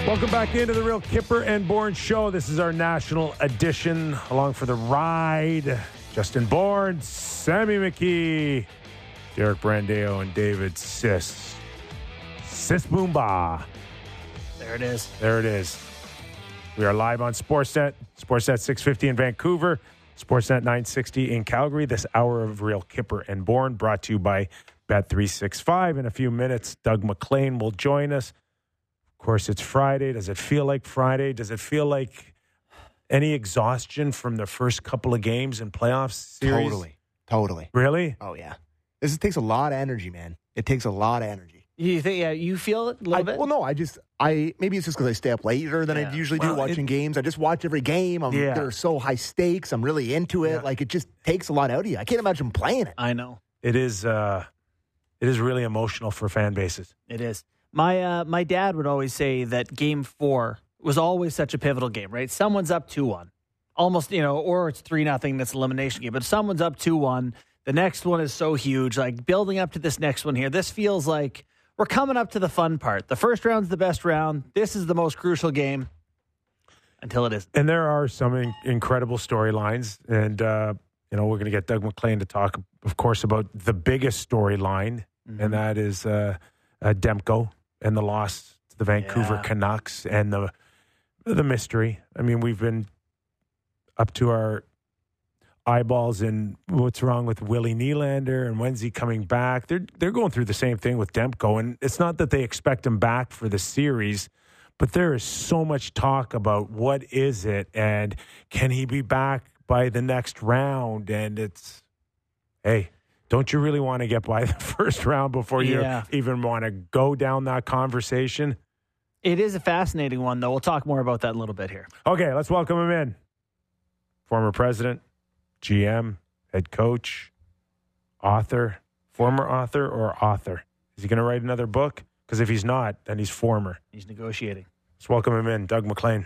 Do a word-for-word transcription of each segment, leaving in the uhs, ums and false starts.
Welcome back into the Real Kipper and Bourne Show. This is our national edition. Along for the ride, Justin Bourne, Sammy McKee, Derek Brandeo, and David Sis. Sis Boomba. There it is. There it is. We are live on Sportsnet. Sportsnet six fifty in Vancouver. Sportsnet nine sixty in Calgary. This hour of Real Kipper and Bourne brought to you by Bet three sixty-five. In a few minutes, Doug MacLean will join us. Of course, it's Friday. Does it feel like Friday? Does it feel like any exhaustion from the first couple of games in playoff series? Totally. Totally. Really? Oh, yeah. This takes a lot of energy, man. It takes a lot of energy. You think? Yeah, you feel it a little I, bit. well, no, I just, I maybe it's just because I stay up later than Yeah. I usually Well, do watching it- games. I just watch every game. I'm, Yeah. They're so high stakes. I'm really into it. Yeah. Like, it just takes a lot out of you. I can't imagine playing it. I know It is. Uh, it is really emotional for fan bases. it is. My uh, my dad would always say that Game Four was always such a pivotal game. Right? Someone's up two one, almost you know, or it's three nothing. That's an elimination game. But someone's up two one. The next one is so huge. Like building up to this next one here. This feels like we're coming up to the fun part. The first round's the best round. This is the most crucial game until it isn't. And there are some in- incredible storylines. And, uh, you know, we're going to get Doug MacLean to talk, of course, about the biggest storyline, Mm-hmm. and that is uh, uh, Demko and the loss to the Vancouver Yeah. Canucks and the the mystery. I mean, we've been up to our eyeballs in what's wrong with Willie Nylander and when's he coming back. They're they're going through the same thing with Demko, and it's not that they expect him back for the series, but there is so much talk about what is it and can he be back by the next round? And it's, hey, don't you really want to get by the first round before you Yeah. even want to go down that conversation? It is a fascinating one, though. We'll talk more about that in a little bit here. Okay, let's welcome him in. Former president, G M, head coach, author, former author or author? Is he going to write another book? Because if he's not, then he's former. He's negotiating. Let's welcome him in, Doug MacLean.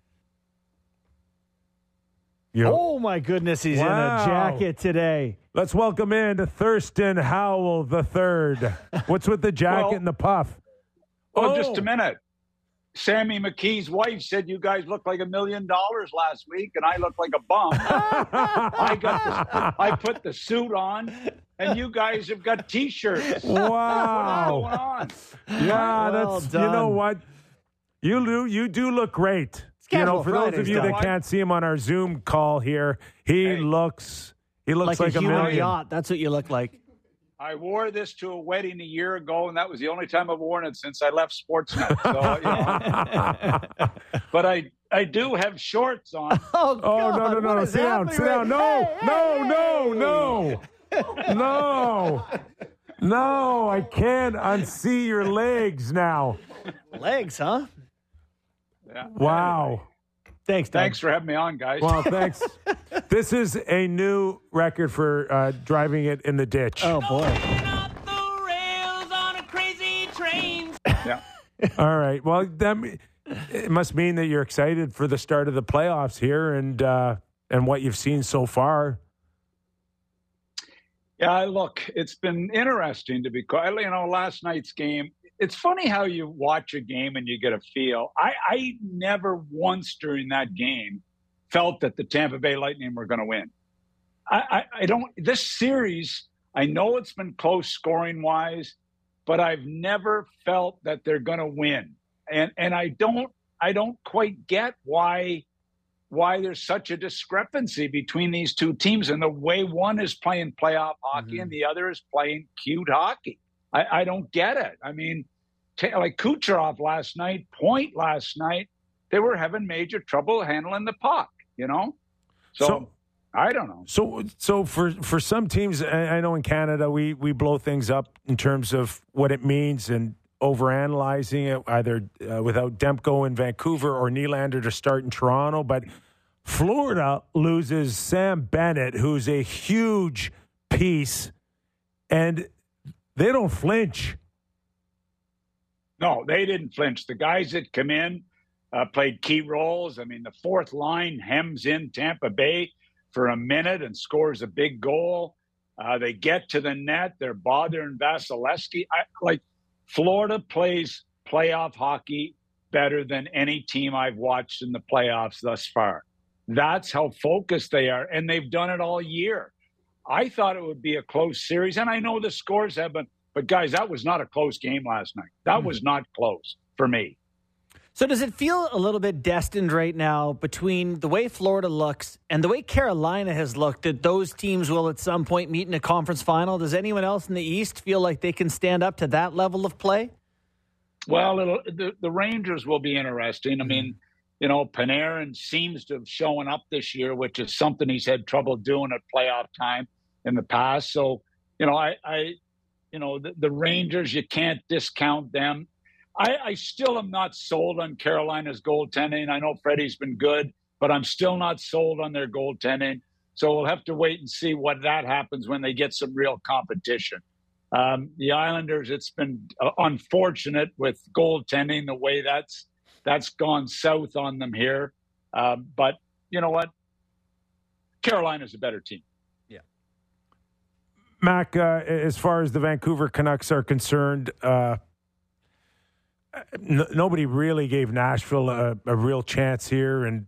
You, Oh, my goodness, he's in Wow. a jacket today. Let's welcome in to Thurston Howell the third. What's with the jacket Well- and the puff? Well, Oh. just a minute. Sammy McKee's wife said you guys looked like a million dollars last week, and I looked like a bum. I got the, I put the suit on, and you guys have got T-shirts. What's Wow. going on? Yeah, Well that's you know done. what? You do you do look great. You know, Casual for those of Fridays, you Doug. that can't see him on our Zoom call here, he Hey. looks he looks Like, like, a human million. yacht. That's what you look like. I wore this to a wedding a year ago, and that was the only time I've worn it since I left Sportsnet. So, you know. But I, I do have shorts on. Oh, Oh God, no no what no! is Sit down, happening sit down! right- No Hey, no hey, no hey. no no no! I can't unsee your legs now. Legs, huh? Yeah. Wow. Thanks, Doug. Thanks for having me on, guys. Well, thanks. This is a new record for uh, driving it in the ditch. Oh, boy. Off the rails on a crazy train. Yeah. All right. Well, that me- it must mean that you're excited for the start of the playoffs here and uh, and what you've seen so far. Yeah, look, it's been interesting to be quite, you know, last night's game. It's funny how you watch a game and you get a feel. I, I never once during that game felt that the Tampa Bay Lightning were going to win. I, I, I don't, this series, I know it's been close scoring wise, but I've never felt that they're going to win. And, and I don't, I don't quite get why, why there's such a discrepancy between these two teams and the way one is playing playoff hockey Mhm. and the other is playing cute hockey. I, I don't get it. I mean, t- like Kucherov last night, Point last night, they were having major trouble handling the puck, you know? So, So- I don't know. So, so for for some teams, I I know in Canada we we blow things up in terms of what it means and overanalyzing it, either uh, without Demko in Vancouver or Nylander to start in Toronto. But Florida loses Sam Bennett, who's a huge piece, and they don't flinch. No, they didn't flinch. The guys that come in uh, played key roles. I mean, the fourth line hems in Tampa Bay for a minute and scores a big goal. Uh, they get to the net. They're bothering Vasilevsky. I, like Florida plays playoff hockey better than any team I've watched in the playoffs thus far. That's how focused they are, and they've done it all year. I thought it would be a close series, and I know the scores have been, but guys, that was not a close game last night. That was not close for me. So does it feel a little bit destined right now between the way Florida looks and the way Carolina has looked that those teams will at some point meet in a conference final? Does anyone else in the East feel like they can stand up to that level of play? Well, it'll, the, the Rangers will be interesting. I mean, you know, Panarin seems to have shown up this year, which is something he's had trouble doing at playoff time in the past. So, you know, I, I you know, the, the Rangers, you can't discount them. I, I still am not sold on Carolina's goaltending. I know Freddie's been good, but I'm still not sold on their goaltending. So we'll have to wait and see what that happens when they get some real competition. Um, the Islanders, it's been uh, unfortunate with goaltending, the way that's that's gone south on them here. Uh, but you know what? Carolina's a better team. Yeah. Mac, uh, as far as the Vancouver Canucks are concerned, uh, n- nobody really gave Nashville a, a real chance here. And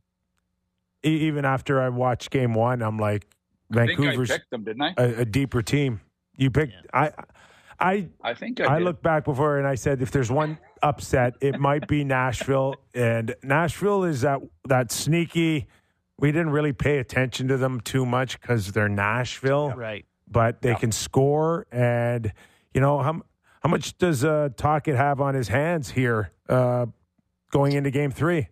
e- even after I watched game one, I'm like, Vancouver's I think I picked them, didn't I? A, a deeper team. You picked – I I I think I, I did. looked back before and I said if there's one upset, it might be Nashville. And Nashville is that that sneaky – we didn't really pay attention to them too much because they're Nashville. Right. But they Yeah. can score. And, you know, how, how much does uh, Tocchet have on his hands here uh, going into game three?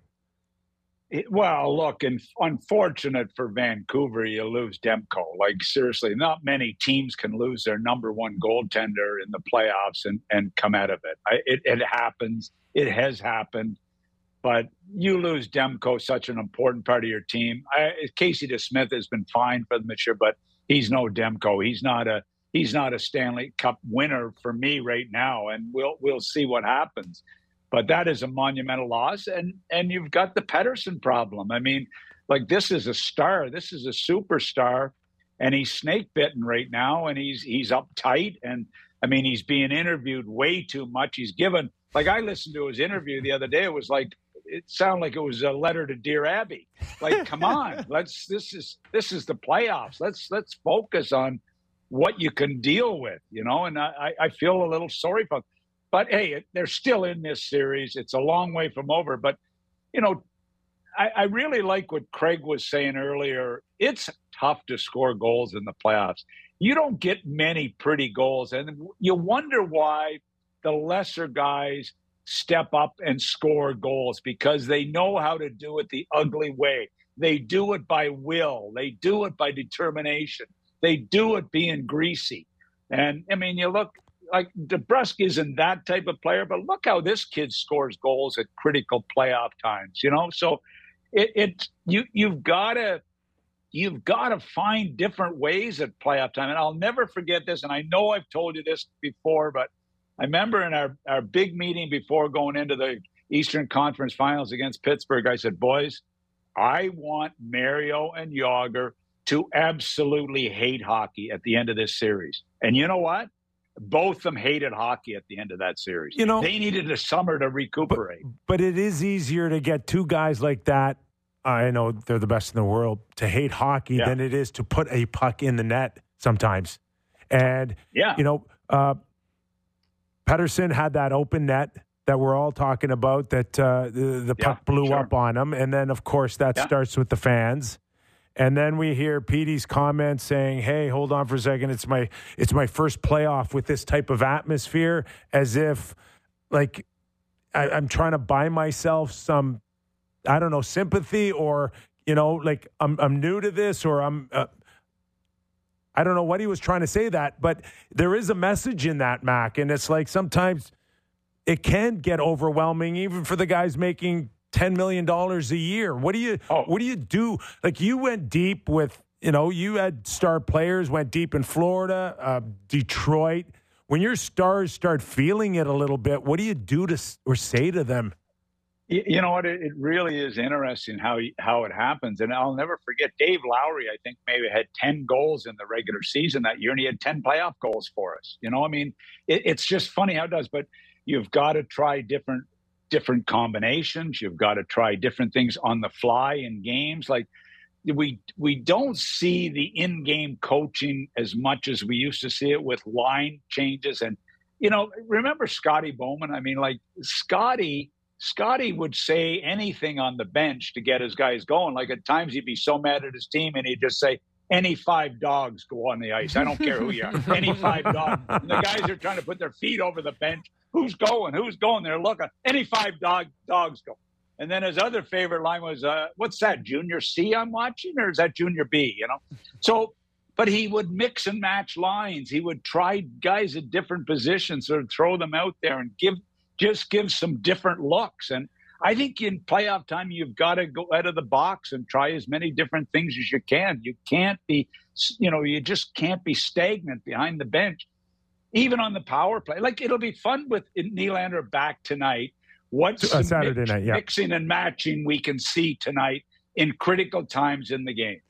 It, well, look, and unfortunate for Vancouver, you lose Demko. Like, seriously, not many teams can lose their number one goaltender in the playoffs and, and come out of it. I, it. It happens. It has happened. But you lose Demko, such an important part of your team. I, Casey DeSmith has been fine for them this year, but he's no Demko. He's not a he's not a Stanley Cup winner for me right now, and we'll we'll see what happens. But that is a monumental loss, and and you've got the Pettersson problem. I mean, like, this is a star, this is a superstar, and he's snake bitten right now, and he's he's uptight, and I mean, he's being interviewed way too much. He's given, like, I listened to his interview the other day. It was like, it sounded like it was a letter to Dear Abby. Like, come on, let's this is this is the playoffs. Let's let's focus on what you can deal with, you know. And I I feel a little sorry for them. But, hey, they're still in this series. It's a long way from over. But, you know, I, I really like what Craig was saying earlier. It's tough to score goals in the playoffs. You don't get many pretty goals. And you wonder why the lesser guys step up and score goals, because they know how to do it the ugly way. They do it by will. They do it by determination. They do it being greasy. And, I mean, you look – like, DeBrusk isn't that type of player, but look how this kid scores goals at critical playoff times, you know? So it, it you, you've got to you've got to find different ways at playoff time. And I'll never forget this, and I know I've told you this before, but I remember in our, our big meeting before going into the Eastern Conference Finals against Pittsburgh, I said, boys, I want Mario and Jágr to absolutely hate hockey at the end of this series. And you know what? Both of them hated hockey at the end of that series. You know, they needed a summer to recuperate. But, but it is easier to get two guys like that. I know they're the best in the world to hate hockey Yeah. than it is to put a puck in the net sometimes. And, Yeah. you know, uh, Pettersson had that open net that we're all talking about, that uh, the, the puck Yeah, blew sure. up on him. And then, of course, that Yeah. starts with the fans. And then we hear Petey's comments saying, hey, hold on for a second. It's my it's my first playoff with this type of atmosphere, as if, like, I, I'm trying to buy myself some, I don't know, sympathy, or, you know, like, I'm I'm new to this, or I'm, uh, I don't know what he was trying to say that, but there is a message in that, Mac. And it's like sometimes it can get overwhelming, even for the guys making ten million dollars a year. What do you Oh. what do you do? Like, you went deep with, you know, you had star players, went deep in Florida, uh, Detroit. When your stars start feeling it a little bit, what do you do to or say to them? You, you know what? It, it really is interesting how how it happens. And I'll never forget Dave Lowry, I think, maybe had ten goals in the regular season that year, and he had ten playoff goals for us. You know, I mean, it, it's just funny how it does. But you've got to try different different combinations. You've got to try different things on the fly in games. Like we we don't see the in-game coaching as much as we used to see it with line changes. And, you know, remember Scotty Bowman? I mean, like Scotty, Scotty would say anything on the bench to get his guys going. Like at times he'd be so mad at his team and he'd just say, any five dogs go on the ice. I don't care who you are. Any five dogs. And the guys are trying to put their feet over the bench. Who's going? Who's going? They're looking. Any five dog dogs go. And then his other favorite line was, uh, what's that, Junior C I'm watching? Or is that Junior B, you know? So, but he would mix and match lines. He would try guys at different positions or throw them out there and give just give some different looks. And I think in playoff time, you've got to go out of the box and try as many different things as you can. You can't be, you know, you just can't be stagnant behind the bench, even on the power play. Like it'll be fun with Nylander back tonight. What's uh, Saturday mix, night, yeah. mixing and matching we can see tonight in critical times in the game.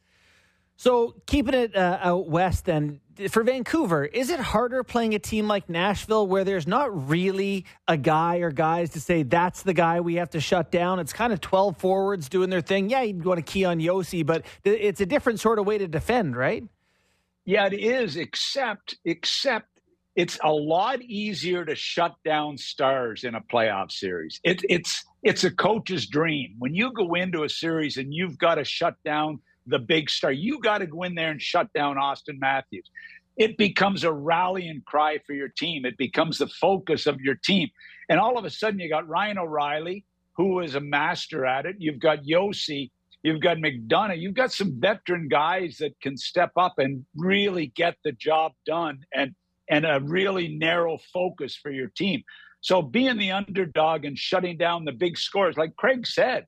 So keeping it uh, out west then, for Vancouver, is it harder playing a team like Nashville where there's not really a guy or guys to say that's the guy we have to shut down? It's kind of twelve forwards doing their thing. Yeah, you'd want to key on Yossi, but it's a different sort of way to defend, right? Yeah, it is, except except it's a lot easier to shut down stars in a playoff series. It, it's it's a coach's dream. When you go into a series and you've got to shut down the big star, you got to go in there and shut down Auston Matthews. It becomes a rallying cry for your team. It becomes the focus of your team. And all of a sudden you got Ryan O'Reilly, who is a master at it. You've got Yossi. You've got McDonough. You've got some veteran guys that can step up and really get the job done and, and a really narrow focus for your team. So being the underdog and shutting down the big scores, like Craig said,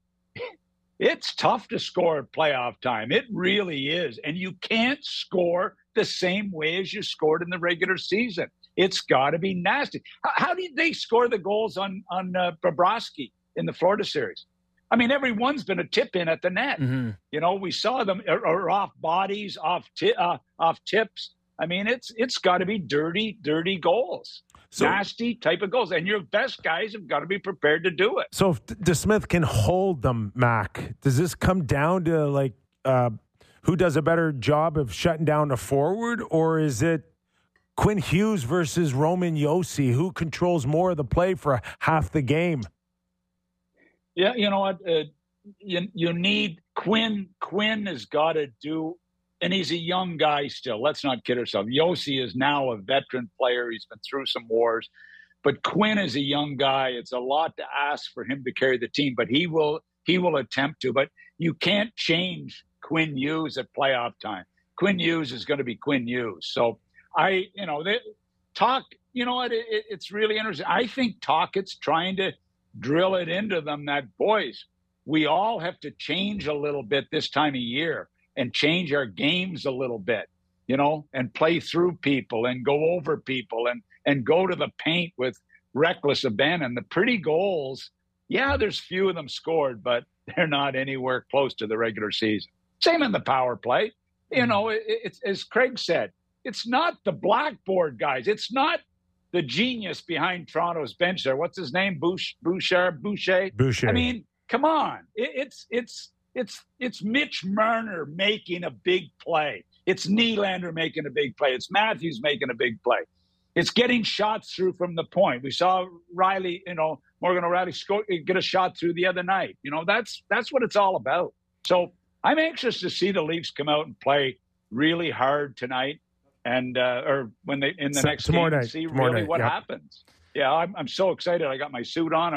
it's tough to score at playoff time. It really is. And you can't score the same way as you scored in the regular season. It's got to be nasty. How, how did they score the goals on, on uh, Bobrovsky in the Florida series? I mean, every one's been a tip in at the net. Mm-hmm. You know, we saw them or, or off bodies, off t- uh, off tips. I mean, it's it's got to be dirty, dirty goals. So, nasty type of goals. And your best guys have got to be prepared to do it. So if DeSmith can hold them, Mac, does this come down to, like, uh, who does a better job of shutting down a forward? Or is it Quinn Hughes versus Roman Yossi? Who controls more of the play for half the game? Yeah, you know what? Uh, you, you need Quinn. Quinn has got to do And he's a young guy still. Let's not kid ourselves. Yossi is now a veteran player. He's been through some wars. But Quinn is a young guy. It's a lot to ask for him to carry the team, but he will he will attempt to. But you can't change Quinn Hughes at playoff time. Quinn Hughes is going to be Quinn Hughes. So I, you know, they, talk, you know what, it, it's really interesting. I think Tocchet's trying to drill it into them that, boys, we all have to change a little bit this time of year and change our games a little bit, you know, and play through people and go over people and, and go to the paint with reckless abandon. The pretty goals, yeah, there's few of them scored, but they're not anywhere close to the regular season. Same in the power play. You know, it, it's as Craig said, it's not the blackboard guys. It's not the genius behind Toronto's bench there. What's his name? Bouch, Bouchard, Boucher? Boucher. I mean, come on. It, it's it's it's it's Mitch Marner making a big play. It's Nylander making a big play. It's Matthews making a big play. It's getting shots through from the point. We saw Riley, you know, Morgan O'Reilly score, get a shot through the other night. You know, that's that's what it's all about. So I'm anxious to see the Leafs come out and play really hard tonight, and uh, or when they in the so, next game, and see really night, what yep. happens. Yeah, I'm I'm so excited. I got my suit on.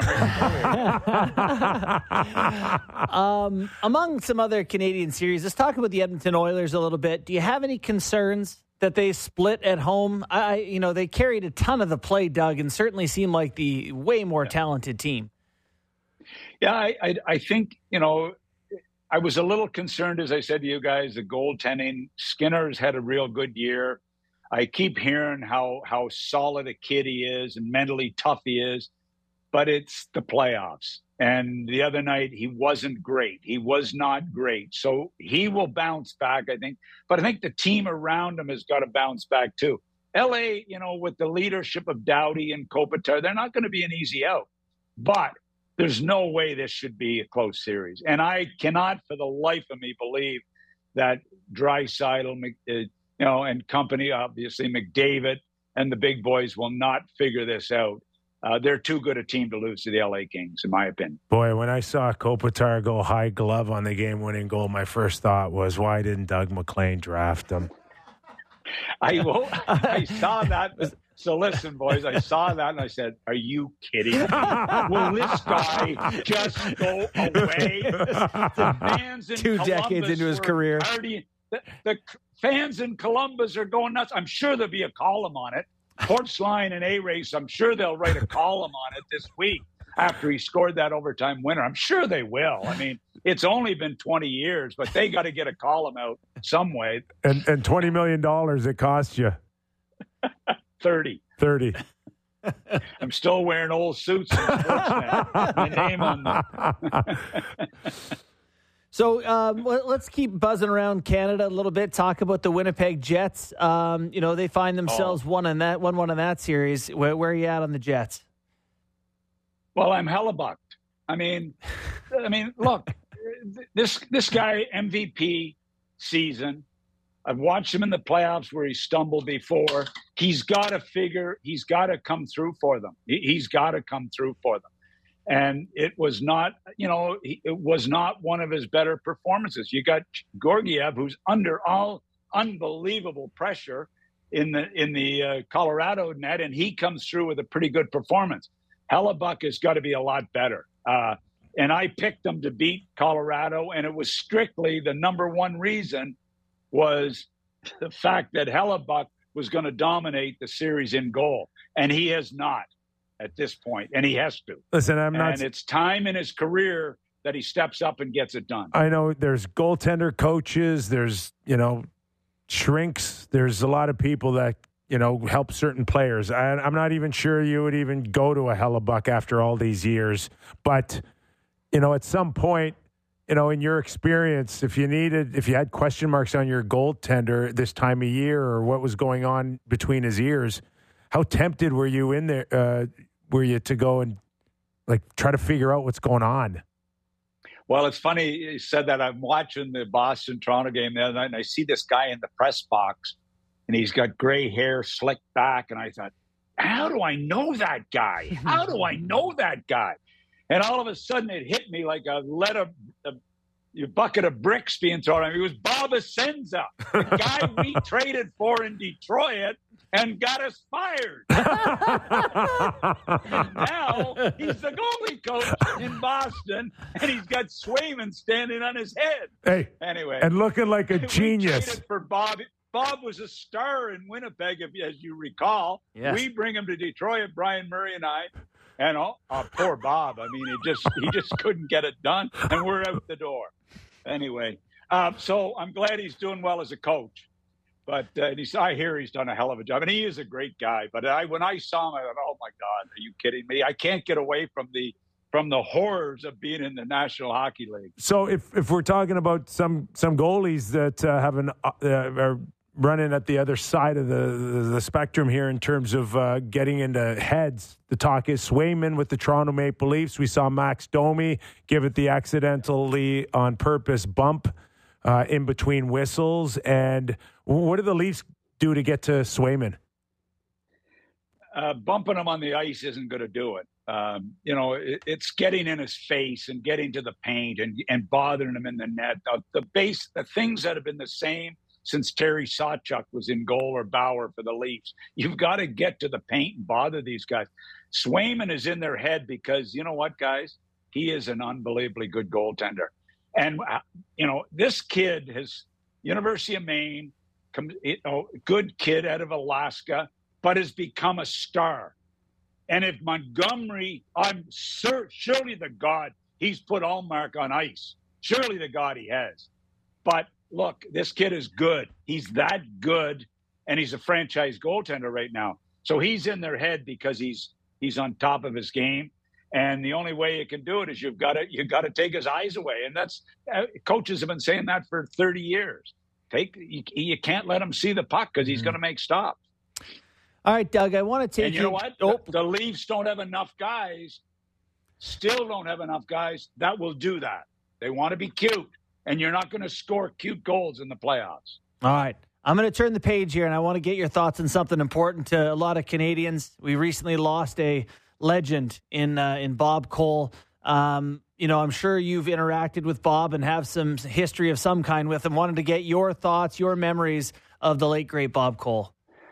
I'm um, among some other Canadian series, let's talk about the Edmonton Oilers a little bit. Do you have any concerns that they split at home? I, you know, they carried a ton of the play, Doug, and certainly seemed like the way more yeah. talented team. Yeah, I, I I think, you know, I was a little concerned, as I said to you guys, the goaltending. Skinner's had a real good year. I keep hearing how how solid a kid he is and mentally tough he is, but it's the playoffs. And the other night, he wasn't great. He was not great. So he will bounce back, I think. But I think the team around him has got to bounce back, too. L A, you know, with the leadership of Doughty and Kopitar, they're not going to be an easy out. But there's no way this should be a close series. And I cannot for the life of me believe that Draisaitl, you know, and company, obviously McDavid and the big boys will not figure this out. Uh, they're too good a team to lose to the L A Kings, in my opinion. Boy, when I saw Kopitar go high glove on the game-winning goal, my first thought was, why didn't Doug MacLean draft him? I will, I saw that. So listen, boys, I saw that and I said, are you kidding me? Will this guy just go away? The fans in Two Columbus decades into his were career. already, the, the fans in Columbus are going nuts. I'm sure there'll be a column on it. Portsline and A-Race, I'm sure they'll write a column on it this week after he scored that overtime winner. I'm sure they will. I mean, it's only been twenty years, but they got to get a column out some way. And, and twenty million dollars it cost you. thirty. thirty. I'm still wearing old suits and Sportsnet. My name on them. So um, let, let's keep buzzing around Canada a little bit. Talk about the Winnipeg Jets. Um, you know, they find themselves Oh. one in that one one in that series. Where, where are you at on the Jets? Well, I'm hellebucked. I mean, I mean, look, this this guy M V P season. I've watched him in the playoffs where he stumbled before. He's got to figure. He's got to come through for them. He, he's got to come through for them. And it was not, you know, it was not one of his better performances. You got Georgiev, who's under all unbelievable pressure in the in the uh, Colorado net, and he comes through with a pretty good performance. Hellebuck has got to be a lot better. Uh, and I picked them to beat Colorado, and it was strictly the number one reason was the fact that Hellebuck was going to dominate the series in goal, and he has not at this point, and he has to. Listen, I'm not. And it's time in his career that he steps up and gets it done. I know there's goaltender coaches, there's, you know, shrinks, there's a lot of people that, you know, help certain players. I, I'm not even sure you would even go to a Hellebuck after all these years. But, you know, at some point, you know, in your experience, if you needed, if you had question marks on your goaltender this time of year or what was going on between his ears, how tempted were you in there, uh, were you to go and like try to figure out what's going on? Well, it's funny you said that. I'm watching the Boston-Toronto game the other night, and I see this guy in the press box, and he's got gray hair slicked back, and I thought, how do I know that guy? How do I know that guy? And all of a sudden it hit me like a lead of a, a bucket of bricks being thrown at me. It was Bob Essenza, the guy we traded for in Detroit and got us fired. And now he's the goalie coach in Boston, and he's got Swayman standing on his head. Hey, Anyway. and looking like a we genius. traded for Bob. Bob was a star in Winnipeg, if, as you recall. Yes. We bring him to Detroit, Brian Murray and I. And oh, oh, poor Bob. I mean, he just he just couldn't get it done, and we're out the door. Anyway, uh, so I'm glad he's doing well as a coach. But uh, and he's, I hear he's done a hell of a job, and he is a great guy. But I, when I saw him, I thought, "Oh my God, are you kidding me? I can't get away from the from the horrors of being in the National Hockey League." So if if we're talking about some some goalies that uh, have an uh, are running at the other side of the, the, the spectrum here in terms of uh, getting into heads, the talk is Swayman with the Toronto Maple Leafs. We saw Max Domi give it the accidentally on purpose bump uh, in between whistles. And what do the Leafs do to get to Swayman? Uh, bumping him on the ice isn't going to do it. Um, you know, it, it's getting in his face and getting to the paint and, and bothering him in the net. The, the base, the things that have been the same since Terry Sawchuk was in goal or Bauer for the Leafs. You've got to get to the paint and bother these guys. Swayman is in their head because, you know what, guys? He is an unbelievably good goaltender. And, uh, you know, this kid has University of Maine, come, you know, good kid out of Alaska, but has become a star. And if Montgomery, I'm sure, surely the God, he's put Allmark on ice. Surely the God he has. But look, this kid is good. He's that good, and he's a franchise goaltender right now. So he's in their head because he's he's on top of his game. And the only way you can do it is you've got to you've got to take his eyes away. And that's uh, coaches have been saying that for thirty years. Take you, you can't let him see the puck because he's mm-hmm. going to make stops. All right, Doug, I want to take and you. know what? Oh. The, the Leafs don't have enough guys. still don't have enough guys that will do that. They want to be cute, and you're not going to score cute goals in the playoffs. All right. I'm going to turn the page here, and I want to get your thoughts on something important to a lot of Canadians. We recently lost a legend in uh, in Bob Cole. Um, you know, I'm sure you've interacted with Bob and have some history of some kind with him. Wanted to get your thoughts, your memories of the late, great Bob Cole.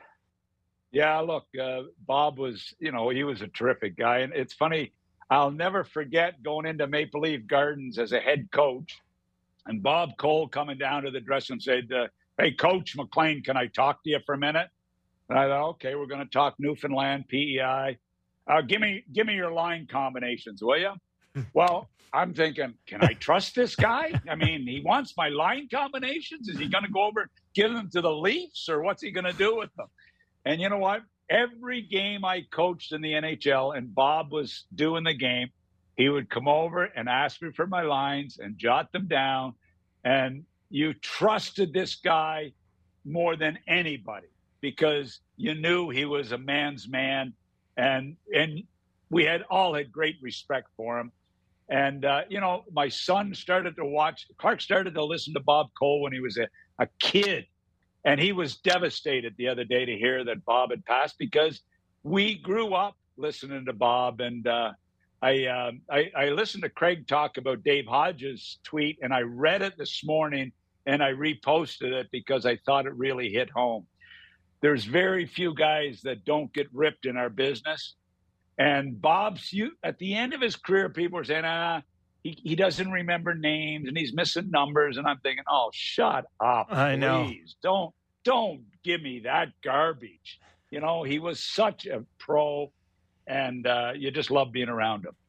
Yeah, look, uh, Bob was, you know, he was a terrific guy. And it's funny, I'll never forget going into Maple Leaf Gardens as a head coach and Bob Cole coming down to the dressing room and said, uh, hey, Coach McLean, can I talk to you for a minute? And I thought, okay, we're going to talk Newfoundland, P E I. Uh, give me, give me your line combinations, will you? Well, I'm thinking, can I trust this guy? I mean, he wants my line combinations. Is he going to go over and give them to the Leafs, or what's he going to do with them? And you know what? Every game I coached in the N H L and Bob was doing the game, he would come over and ask me for my lines and jot them down. And you trusted this guy more than anybody because you knew he was a man's man. And and we had all had great respect for him. And, uh, you know, my son started to watch, Clark started to listen to Bob Cole when he was a, a kid. And he was devastated the other day to hear that Bob had passed because we grew up listening to Bob. And uh, I, uh, I I listened to Craig talk about Dave Hodges' tweet, and I read it this morning, and I reposted it because I thought it really hit home. There's very few guys that don't get ripped in our business. And Bob's, you, at the end of his career, people were saying, ah, he, he doesn't remember names and he's missing numbers. And I'm thinking, oh, shut up. I know. Please don't, don't give me that garbage. You know, he was such a pro, and uh, you just love being around him.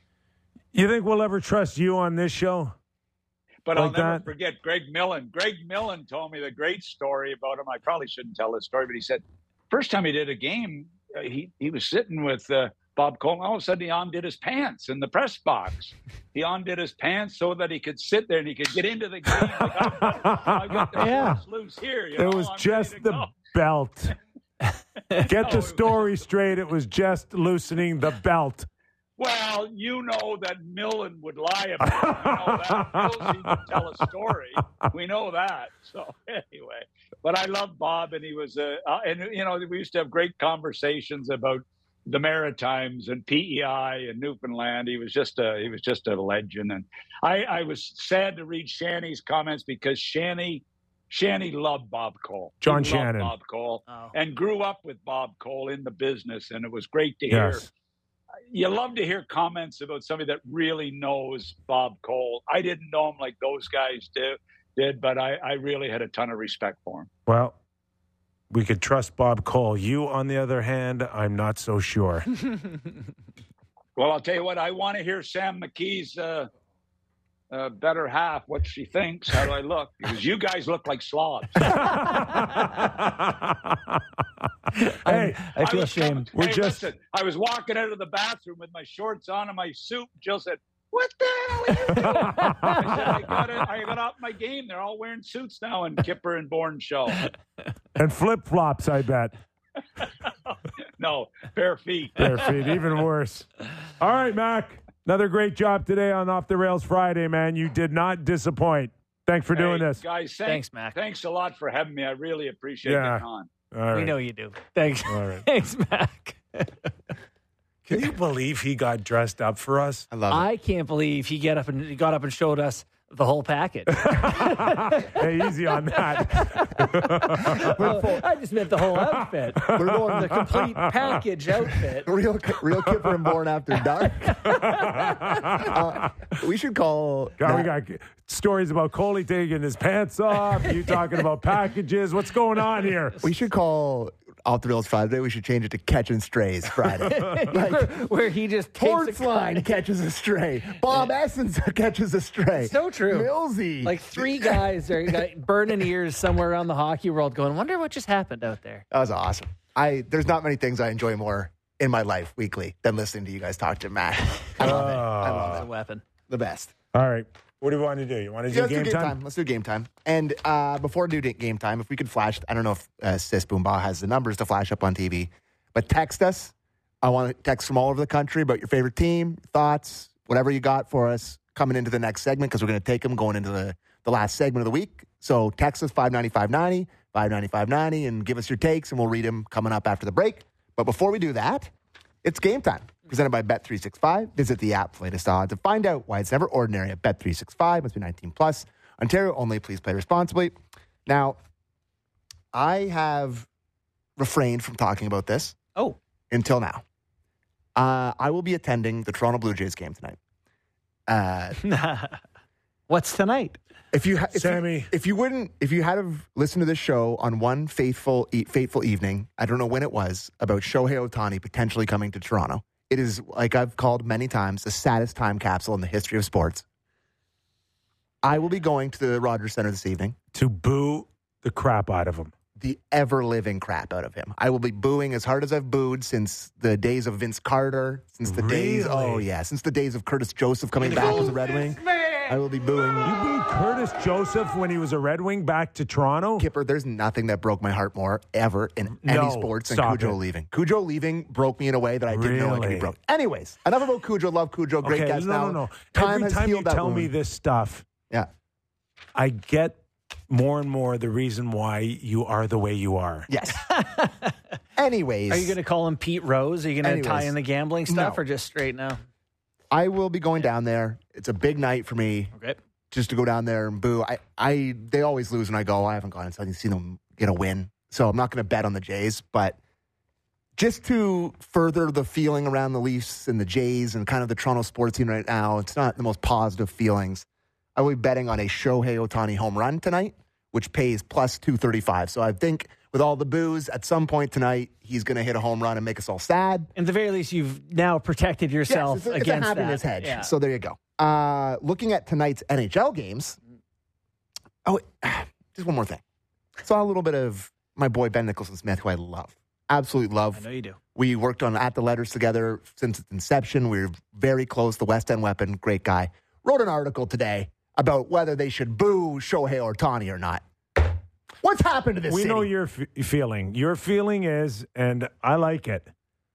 You think we'll ever trust you on this show? But Like I'll never that? forget Greg Millen. Greg Millen told me the great story about him. I probably shouldn't tell this story, but he said, first time he did a game, uh, he, he was sitting with uh, Bob Cole. All of a sudden, he undid his pants in the press box. He undid his pants so that he could sit there and he could get into the game. Like, I've got, I've got the Yeah. shorts loose here. You know, It was I'm just ready to the go. belt. Get No, it the was- story straight. It was just loosening the belt. Well, you know that Millen would lie about it. We know that. Mills, he could tell a story. We know that. So anyway, but I love Bob, and he was a, uh, and you know, we used to have great conversations about the Maritimes and P E I and Newfoundland. He was just a, he was just a legend. And I, I was sad to read Shanny's comments because Shanny, Shanny loved Bob Cole. John He loved Shannon. Bob Cole, Oh. and grew up with Bob Cole in the business, and it was great to hear. Yes. You love to hear comments about somebody that really knows Bob Cole. I didn't know him like those guys do, did, but I, I really had a ton of respect for him. Well, we could trust Bob Cole. You, on the other hand, I'm not so sure. Well, I'll tell you what, I want to hear Sam McKee's uh, uh, better half, what she thinks. How do I look? Because you guys look like slobs. Hey, I feel was ashamed. coming- We're hey, just- listen, I was walking out of the bathroom with my shorts on and my suit. Jill said, "What the hell are you doing?" I said, I got it. I got up my game. They're all wearing suits now in Kipper and Bourne show. and flip flops, I bet. No, bare feet. Bare feet, even worse. All right, Mac. Another great job today on Off the Rails Friday, man. You did not disappoint. Thanks for doing Hey, this. guys. Thank, Thanks, Mac. Thanks a lot for having me. I really appreciate Yeah. getting on. All right. We know you do. Thanks. All right. Thanks, Mac. Can you believe he got dressed up for us? I love it. I can't believe he get up and he got up and showed us the whole package. Hey, easy on that. I just meant the whole outfit. We're going The complete package outfit. real, real Kipper and Born After Dark. uh, we should call. God, we Matt- got stories about Coley taking his pants off. You talking about packages. What's going on here? We should call Off the Rails Friday. We should change it to Catching Strays Friday. where, where he just takes Sports a line catches a stray. Bob Essence catches a stray. So true. Millsy. like three guys are got burning ears somewhere around the hockey world going, wonder what just happened out there. That was awesome. I there's not many things I enjoy more in my life weekly than listening to you guys talk to Matt. I love it. I love It's it. a weapon. The best. All right. What do you want to do? You want to do Let's game, do game time? time? Let's do game time. And uh, before we do game time, if we could flash, I don't know if uh, Sis Boomba has the numbers to flash up on T V, but text us I want to text from all over the country about your favorite team, thoughts, whatever you got for us coming into the next segment, because we're going to take them going into the, the last segment of the week. So text us five ninety-five ninety, five ninety-five ninety, and give us your takes, and we'll read them coming up after the break. But before we do that, it's game time. Presented by Bet three sixty-five. Visit the app for latest odds and find out why it's never ordinary at Bet three sixty-five. Must be nineteen plus. Ontario only. Please play responsibly. Now, I have refrained from talking about this. Oh. Until now. Uh, I will be attending the Toronto Blue Jays game tonight. Uh, What's tonight? if you, ha- if Sammy. you if you wouldn't if you had have listened to this show on one faithful e- fateful evening, I don't know when it was, about Shohei Ohtani potentially coming to Toronto. It is, like I've called many times, the saddest time capsule in the history of sports. I will be going to the Rogers Centre this evening To boo the crap out of him. the ever-living crap out of him. I will be booing as hard as I've booed since the days of Vince Carter, since the days, Really? oh yeah, since the days of Curtis Joseph coming back as a Red Wing. I will be booing. You booed Curtis Joseph when he was a Red Wing back to Toronto? Kipper, there's nothing that broke my heart more ever in any No, sports than stop Cujo it. leaving. Cujo leaving broke me in a way that I didn't know it could be Really? broke. Anyways, enough about Cujo. Love Cujo. Great Okay, guest no, now. no, no. Time Every has time you healed that tell me wound. this stuff, Yeah. I get more and more the reason why you are the way you are. Yes. Anyways. Are you going to call him Pete Rose? Are you going to tie Anyways. in the gambling stuff No. or just straight now? I will be going down there. It's a big night for me. Okay. Just to go down there and boo. I, I they always lose when I go. I haven't gone and seen them get a win. So I'm not going to bet on the Jays, but just to further the feeling around the Leafs and the Jays and kind of the Toronto sports team right now, it's not the most positive feelings. I will be betting on a Shohei Ohtani home run tonight, which pays plus two thirty-five. So I think with all the boos, at some point tonight, he's going to hit a home run and make us all sad. In the very least, you've now protected yourself Yes, it's, a- it's against a happiness that. hedge. Yeah. So there you go. Uh, looking at tonight's N H L games. Oh, just one more thing. Saw a little bit of my boy Ben Nicholson-Smith, who I love. Absolutely love. I know you do. We worked on At the Letters together since its inception. We were very close. The West End Weapon, great guy. Wrote an article today about whether they should boo Shohei Ohtani or not. What's happened to this We city? know your f- feeling. Your feeling is, and I like it,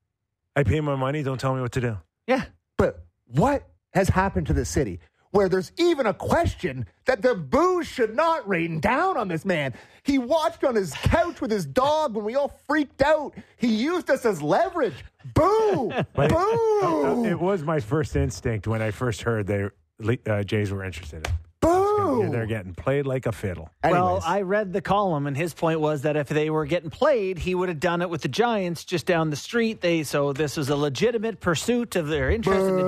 I pay my money, don't tell me what to do. Yeah. But what has happened to this city where there's even a question that the booze should not rain down on this man? He watched on his couch with his dog when we all freaked out. He used us as leverage. Boo! But Boo! It, it was my first instinct when I first heard they uh, Jays were interested in. Boo! Yeah, they're getting played like a fiddle. Well, Anyways. I read the column, and his point was that if they were getting played, he would have done it with the Giants just down the street. They so this was a legitimate pursuit of their interest in the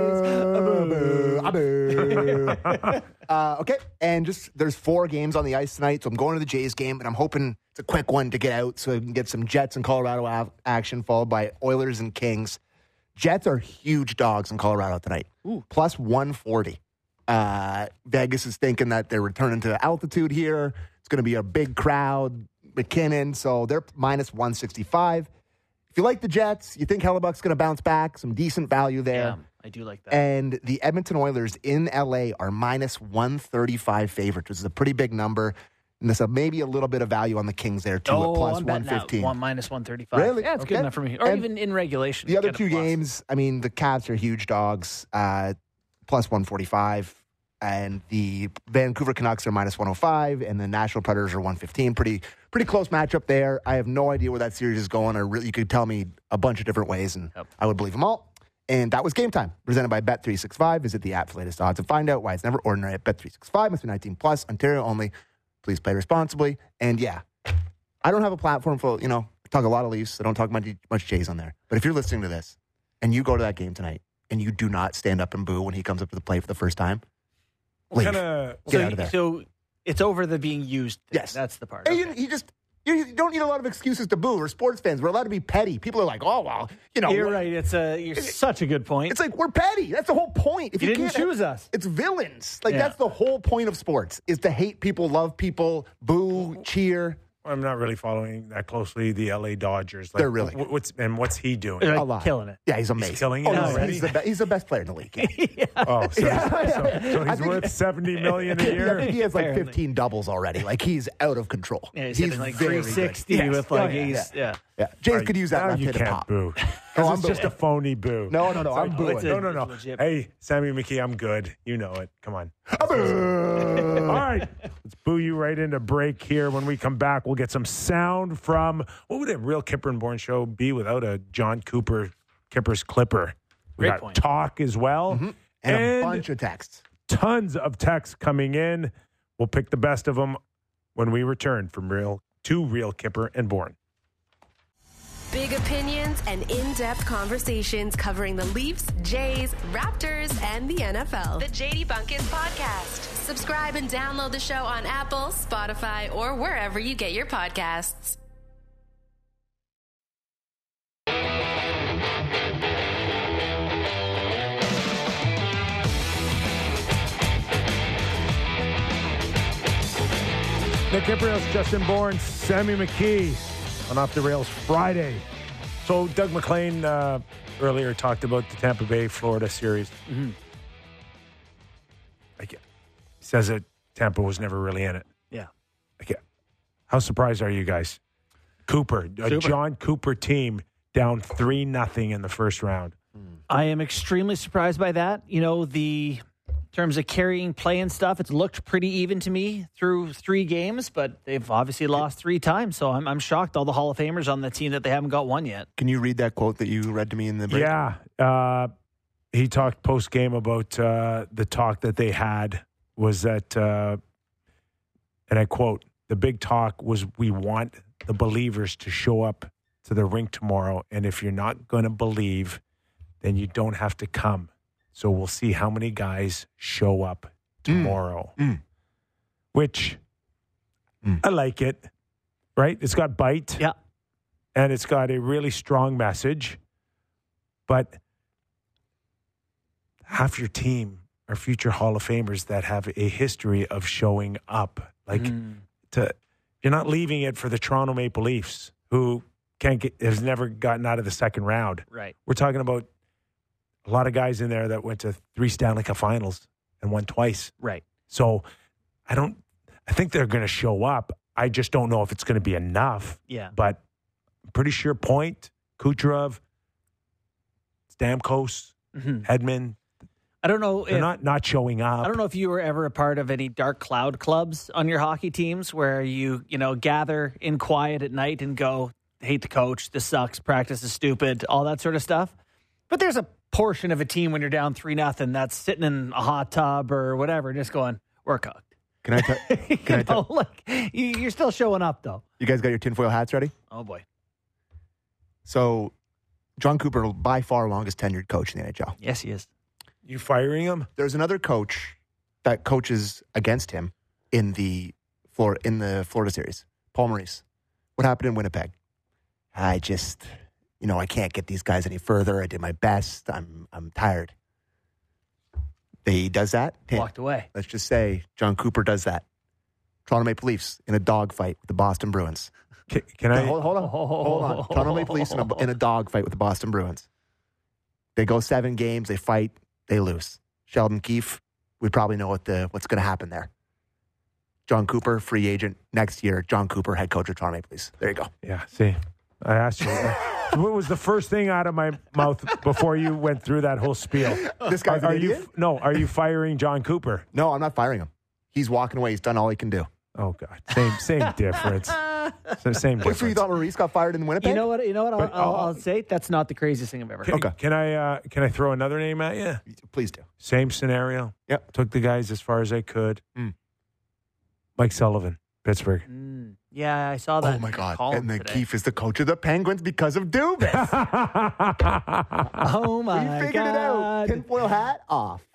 Jays. Boo, boo. uh, okay, and just there's four games on the ice tonight, so I'm going to the Jays game, and I'm hoping it's a quick one to get out so I can get some Jets and Colorado av- action, followed by Oilers and Kings. Jets are huge dogs in Colorado tonight, Ooh. plus one forty. Uh, Vegas is thinking that they're returning to altitude here. It's going to be a big crowd, McKinnon, so they're minus one sixty-five. If you like the Jets, you think Hellebuck's going to bounce back, some decent value there. Yeah, I do like that. And the Edmonton Oilers in L A are minus one thirty-five favorites, which is a pretty big number. And there's a, maybe a little bit of value on the Kings there, too, oh, at plus I'm one betting fifteen. out one minus one thirty-five. Really? Yeah, it's Okay. good enough for me. Or And even in regulation. The other get a two plus. games, I mean, the Cavs are huge dogs, uh, plus one forty-five. And the Vancouver Canucks are minus one oh five. And the Nashville Predators are one fifteen. Pretty pretty close matchup there. I have no idea where that series is going. I really, you could tell me a bunch of different ways, and Yep. I would believe them all. And that was Game Time, presented by Bet three sixty-five. Visit the app for latest odds and find out why it's never ordinary at Bet three sixty-five. Must be nineteen plus, Ontario only. Please play responsibly. And yeah, I don't have a platform for, you know, I talk a lot of Leafs. I don't talk much, much Jays on there. But if you're listening to this and you go to that game tonight and you do not stand up and boo when he comes up to the plate for the first time, leave. Kinda, Get so, out of there. So it's over the being used thing. Yes. That's the part. And Okay. you, you just you, you don't need a lot of excuses to boo. We're sports fans. We're allowed to be petty. People are like, oh well, you know, You're right. It's a. You're such a good point. it's like we're petty. That's the whole point. If you you, didn't can't, choose us. it's villains. Like Yeah. that's the whole point of sports: is to hate people, love people, boo, cheer. I'm not really following that closely. The L A Dodgers, like, They're really wh- what's and what's he doing? You're A like lot. killing it. Yeah, he's amazing. killing oh, it no, already? He's the, be- he's the best player in the league. Yeah. Oh, so, Yeah, so, yeah. so I he's think- worth seventy million a I year. think he has like Apparently. fifteen doubles already. Like he's out of control. Yeah, he's, hitting like very three sixty good. Yes. with like Oh, yeah, he's yeah. yeah. Yeah, Jays Right, could use that now left you hit can't pop. boo. Because Oh, it's I'm just a phony boo. No, no, no. I'm It's booing. a- No, no, no. it's legit. Hey, Sammy McKee, I'm good. You know it. Come on. I'm booing. All right. Let's boo you right into break here. When we come back, we'll get some sound from what would a real Kipper and Bourne show be without a John Cooper Kipper's Clipper? We Great got point. talk as well. Mm-hmm. And, a bunch of texts. Tons of texts coming in. We'll pick the best of them when we return from real to real Kipper and Bourne. Big opinions and in-depth conversations covering the Leafs, Jays, Raptors, and the N F L. The J D Bunkis Podcast. Subscribe and download the show on Apple, Spotify, or wherever you get your podcasts. Nick Kiprios, Justin Bourne, Sammy McKee on Off the Rails Friday. So Doug McLean uh, earlier talked about the Tampa Bay, Florida series. Mm-hmm. Like, he says that Tampa was never really in it. Yeah. Like, how surprised are you guys? Cooper, a Super. John Cooper team down three nothing in the first round. I am extremely surprised by that. You know, the in terms of carrying play and stuff, it's looked pretty even to me through three games, but they've obviously lost three times. So I'm, I'm shocked all the Hall of Famers on the team that they haven't got one yet. Can you read that quote that you read to me in the break? Yeah. Uh, he talked post game about uh, the talk that they had was that, uh, and I quote, the big talk was we want the believers to show up to the rink tomorrow. And if you're not going to believe, then you don't have to come. So we'll see how many guys show up tomorrow, Mm. which Mm. I like it, right? It's got bite. Yeah. And it's got a really strong message. But half your team are future Hall of Famers that have a history of showing up. Like, Mm. to you're not leaving it for the Toronto Maple Leafs, who can't get, has never gotten out of the second round. Right. We're talking about a lot of guys in there that went to three Stanley Cup Finals and won twice. Right. So I don't. I think they're going to show up. I just don't know if it's going to be enough. Yeah. But I'm pretty sure Point, Kucherov, Stamkos, Mhm. Hedman, I don't know they're if, not not showing up. I don't know if you were ever a part of any dark cloud clubs on your hockey teams where you, you know, gather in quiet at night and go, hate the coach, this sucks, practice is stupid, all that sort of stuff. But there's a portion of a team when you're down three nothing that's sitting in a hot tub or whatever, just going, we're cooked. Can I? T- you can I? T- know, like you- you're still showing up though. you guys got your tinfoil hats ready? Oh boy. So, John Cooper, by far longest tenured coach in the N H L. Yes, he is. You firing him? There's another coach that coaches against him in the Florida in the Florida series, Paul Maurice. What happened in Winnipeg? I just, you know, I can't get these guys any further. I did my best. I'm I'm tired. He does that. Walked away. Let's just say John Cooper does that. Toronto Maple Leafs in a dogfight with the Boston Bruins. Can, can I? hold, hold on, hold on. Toronto Maple Leafs in a, in a dogfight with the Boston Bruins. They go seven games. They fight. They lose. Sheldon Keefe, we probably know what the what's going to happen there. John Cooper, free agent next year. John Cooper, head coach of Toronto Maple Leafs. There you go. Yeah. See, I asked you. What was the first thing out of my mouth before you went through that whole spiel? This guy's are, an are you? idiot? No. Are you firing John Cooper? No, I'm not firing him. He's walking away. He's done all he can do. Oh God. Same. Same difference. So same Wait, difference. so you thought Maurice got fired in Winnipeg? You know what? You know what? I'll, But, I'll, uh, I'll say that's not the craziest thing I've ever heard. Can, Okay. Can I? Uh, can I throw another name at you? Please do. Same scenario. Yep. Took the guys as far as I could. Mm. Mike Sullivan, Pittsburgh. Mm, yeah, I saw that. Oh my God! column And then today. Keefe is the coach of the Penguins because of Dubas. Oh my we figured God. it out. Tinfoil hat off.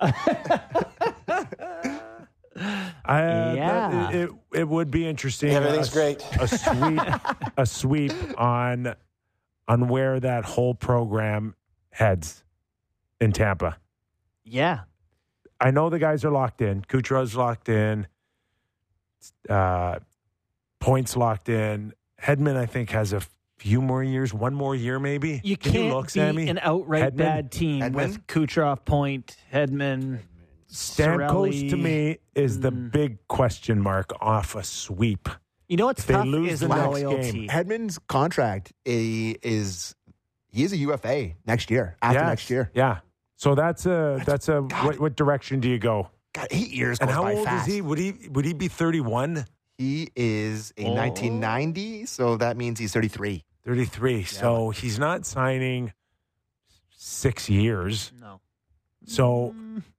I, uh, Yeah. It, it, it would be interesting. Everything's a, great. A sweep, a sweep on on where that whole program heads in Tampa. Yeah. I know the guys are locked in. Kucherov's locked in. Uh, Point's locked in. Hedman, I think, has a few more years, one more year maybe. You Can can't you look, be Sammy? an outright Hedman? bad team Hedman? with Kucherov, Point, Hedman, Stamkos Cirelli. to me is the Mm. big question mark off a sweep. You know what's If they tough lose is the next loyalty. game. Hedman's contract i- is he is a U F A next year, after Yes. next year. Yeah. So that's a that's a what, what direction do you go? God, eight years goes And how by old fast. is he? Would he would he be thirty-one? He is a Oh. nineteen ninety, so that means he's thirty-three. thirty-three. So he's not signing six years. No. So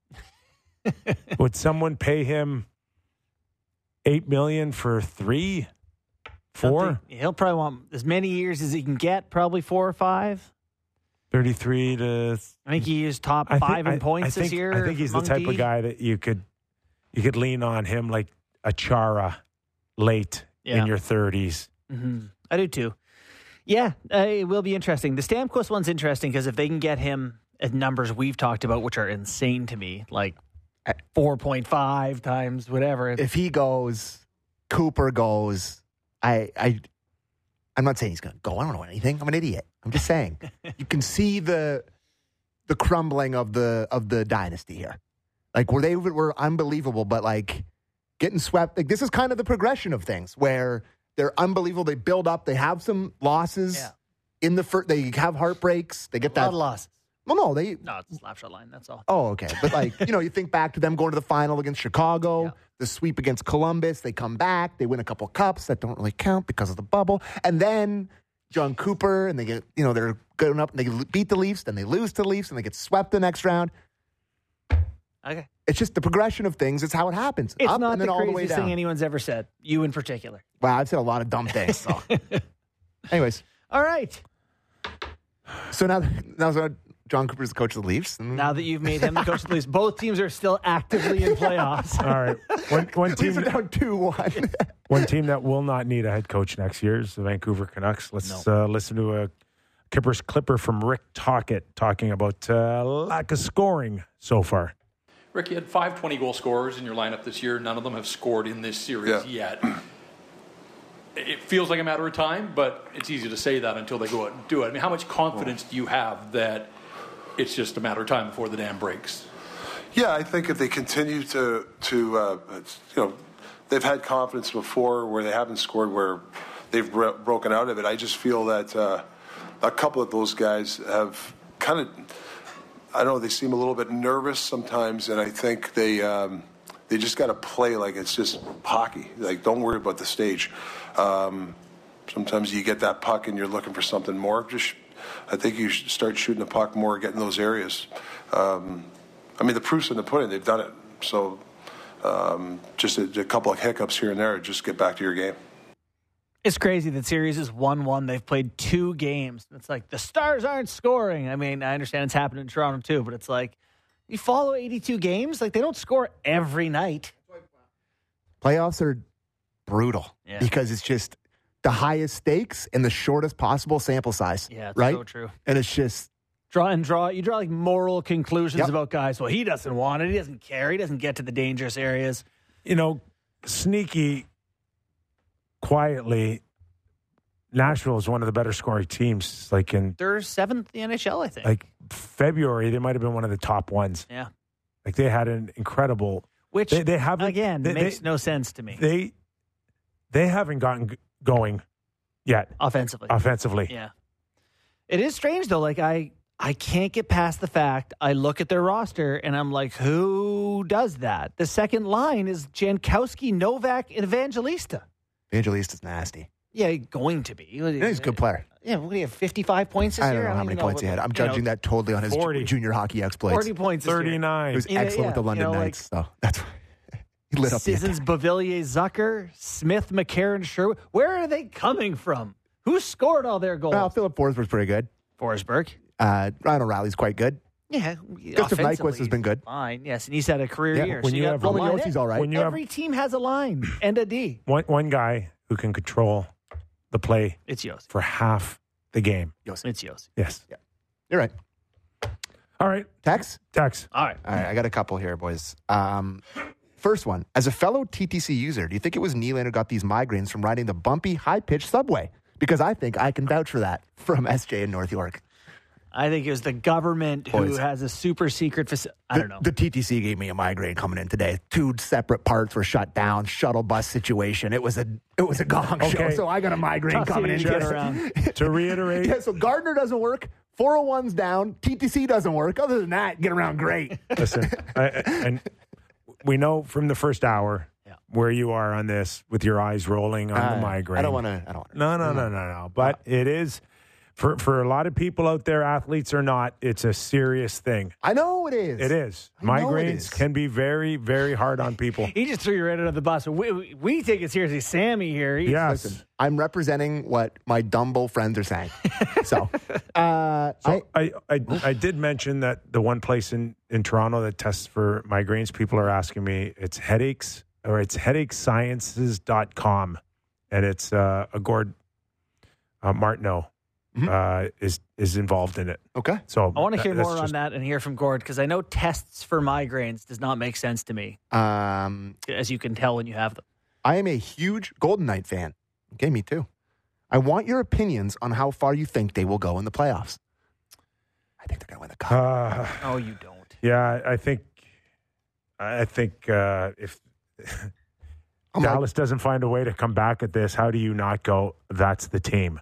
would someone pay him eight million for three, four, He'll probably want as many years as he can get, probably four or five. thirty-three to? I think he is top I think- five in I- points I think, this year. I think he's the among type D. of guy that you could you could lean on him like a Chara late Yeah. in your thirties. Mm-hmm. I do too. Yeah, uh, it will be interesting. The Stamkos one's interesting because if they can get him at numbers we've talked about, which are insane to me, like four point five times whatever. If he goes, Cooper goes. I, I, I'm not saying he's going to go. I don't know anything. I'm an idiot. I'm just saying. You can see the the crumbling of the of the dynasty here. Like where they were unbelievable, but like getting swept. Like this is kind of the progression of things where they're unbelievable. They build up. They have some losses Yeah. in the first. They have heartbreaks. They get a lot that. of losses. Well, no, they. No, it's a slap shot line. That's all. Oh, okay. But like, you know, you think back to them going to the final against Chicago, Yeah. the sweep against Columbus. They come back, they win a couple cups that don't really count because of the bubble. And then John Cooper, and they get, you know, they're going up and they beat the Leafs, then they lose to the Leafs, and they get swept the next round. Okay. It's just the progression of things. It's how it happens. It's Up not and then the all the way craziest down. thing anyone's ever said. You in particular. Wow, I've said a lot of dumb things. So. Anyways, All right. so now, now so John Cooper's the coach of the Leafs. And Now that you've made him the coach of the Leafs, both teams are still actively in playoffs. All right. One, one Leafs team are down two one. one team that will not need a head coach next year is the Vancouver Canucks. Let's uh, listen to a Clippers clipper from Rick Tocchet talking about uh, lack of scoring so far. Rick, you had five twenty-goal scorers in your lineup this year. None of them have scored in this series Yeah. yet. It feels like a matter of time, but it's easy to say that until they go out and do it. I mean, how much confidence do you have that it's just a matter of time before the dam breaks? Yeah, I think if they continue to, to uh, it's, you know, they've had confidence before where they haven't scored, where they've bro- broken out of it. I just feel that uh, a couple of those guys have kind of, I don't know, they seem a little bit nervous sometimes, and I think they um, they just got to play like it's just hockey. Like, don't worry about the stage. Um, sometimes you get that puck and you're looking for something more. Just, I think you should start shooting the puck more, get in those areas. Um, I mean, the proof's in the pudding. They've done it. So um, just a, a couple of hiccups here and there. Just get back to your game. It's crazy. The series is one one. They've played two games. It's like the Stars aren't scoring. I mean, I understand it's happened in Toronto too, but it's like you follow eighty-two games. Like they don't score every night. Playoffs are brutal Yeah. because it's just the highest stakes and the shortest possible sample size. Yeah, it's right? so true. And it's just Draw and draw. You draw like moral conclusions Yep. about guys. Well, he doesn't want it. He doesn't care. He doesn't get to the dangerous areas. You know, sneaky, quietly, Nashville is one of the better scoring teams. Like in They're seventh in the N H L, I think. like February, they might have been one of the top ones. yeah. Like they had an incredible. Which They, they haven't again they, makes they, no sense to me They they haven't gotten g- going yet offensively. offensively. Yeah. It is strange though. Like I I can't get past the fact I look at their roster and I'm like, who does that? The second line is Jankowski, Novak, and Evangelista. Evangelista's nasty. Yeah, going to be. Yeah, he's a good player. Yeah, what do you have? fifty-five points this I don't year? know how many even points he what- had. I'm you judging know, that totally on his forty. ju- junior hockey exploits. forty points this year. He thirty-nine. was Yeah, excellent with the yeah, London you know, Knights, so that's he lit up the Sissons, attack. Beauvillier, Zucker, Smith, McCarron, Sherwood. Where are they coming from? Who scored all their goals? Well, Philip Forsberg's pretty good. Forsberg. Uh, Ryan O'Reilly's quite good. Yeah, Gustav Nyquist offensively, has been good. Fine, yes, and he's had a career Yeah, year. when so you got have the line. Romanowski's all right. When you have Every team has a line and a D. one one guy who can control the play It's Yossi. for half the game. Yossi. It's Yossi. Yes. You're right. All right. Tex? Tex. All right. All right, I got a couple here, boys. Um, first one. As a fellow T T C user, do you think it was Nylander who got these migraines from riding the bumpy, high-pitched subway? Because I think I can vouch for that from S J in North York. I think it was the government who Boys. has a super secret facility. I don't know. The, the T T C gave me a migraine coming in today. Two separate parts were shut down. Shuttle bus situation. It was a it was a gong show. Okay. So I got a migraine Tough coming to in. get today. around. To reiterate, Yeah, so Gardner doesn't work. four oh one's down. T T C doesn't work. Other than that, get around great. Listen, I, and we know from the first hour Yeah. where you are on this with your eyes rolling on Uh, the migraine. I don't want to. I don't want to. No, no, no, no, no. But it is, for, for a lot of people out there, athletes or not, it's a serious thing. I know it is. It is. I know it Migraines is. can be very, very hard on people. He just threw you right under the bus. We, we, we take it seriously. Sammy here. He, Yes. Listen, I'm representing what my Dumbo friends are saying. So, uh, So I, I, I, I did mention that the one place in, in Toronto that tests for migraines, people are asking me, it's headaches, or it's headache sciences dot com. And it's uh, a Gord uh, Martineau Mhm. uh, is is involved in it. okay. So I want to hear that's more on just- that and hear from Gord because I know tests for migraines does not make sense to me, Um, as you can tell when you have them. I am a huge Golden Knight fan. Okay, me too. I want your opinions on how far you think they will go in the playoffs. I think they're going to win the cup. Uh, Oh, you don't. yeah, I think I think uh, if I'm like- Dallas doesn't find a way to come back at this, how do you not go, that's the team?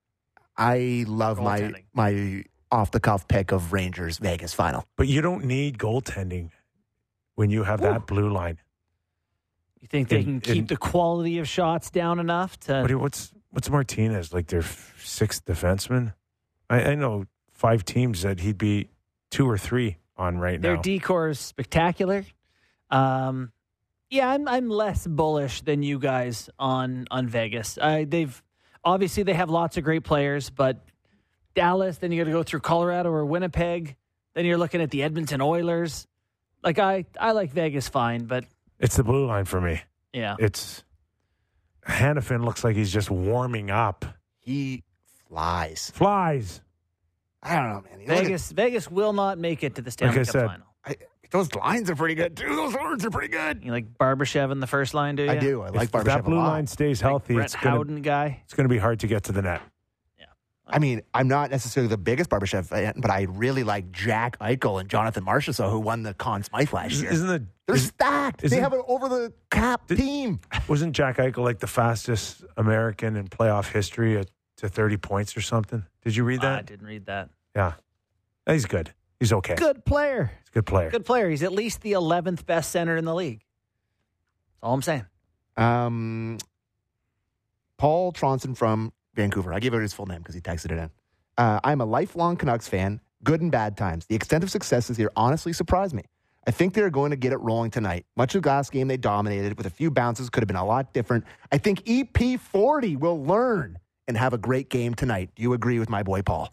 I love my Goaltending. my off the cuff pick of Rangers Vegas final. But you don't need goaltending when you have that blue line. You think they In- can keep in- the quality of shots down enough to? What do you- what's what's Martinez, like their f- sixth defenseman? I, I know five teams that he'd be two or three on right Their now. decor is spectacular. Um, yeah, I'm I'm less bullish than you guys on on Vegas. I, they've obviously they have lots of great players, but Dallas. Then you got to go through Colorado or Winnipeg. Then you're looking at the Edmonton Oilers. Like I I like Vegas fine, but It's the blue line for me. yeah, It's Hannafin looks like he's just warming up. He flies. Flies. I don't know, man. You look at- Vegas Vegas will not make it to the Stanley Like I Cup said, final. I, those lines are pretty good too. Those words are pretty good. You like Barbashev in the first line, do you? I do. I like if Barbashev that blue a lot. line stays Like healthy, Brett it's gonna, Howden guy. it's going to be hard to get to the net. I mean, I'm not necessarily the biggest Barbashev fan, but I really like Jack Eichel and Jonathan Marchessault, who won the Conn Smythe last year. Isn't it? They're is- stacked. They isn't- have an over the cap Did- team. Wasn't Jack Eichel like the fastest American in playoff history at, to thirty points or something? Did you read Ah, I that? didn't read that. Yeah. He's good. He's okay. Good player. He's a good player. Good player. He's at least the eleventh best center in the league. That's all I'm saying. Um, Paul Tronson from Vancouver. I gave it his full name because he texted it in. Uh, I'm a lifelong Canucks fan, good and bad times. The extent of successes here honestly surprised me. I think they're going to get it rolling tonight. Much of the last game they dominated with a few bounces, could have been a lot different. I think E P forty will learn and have a great game tonight. Do you agree with my boy Paul?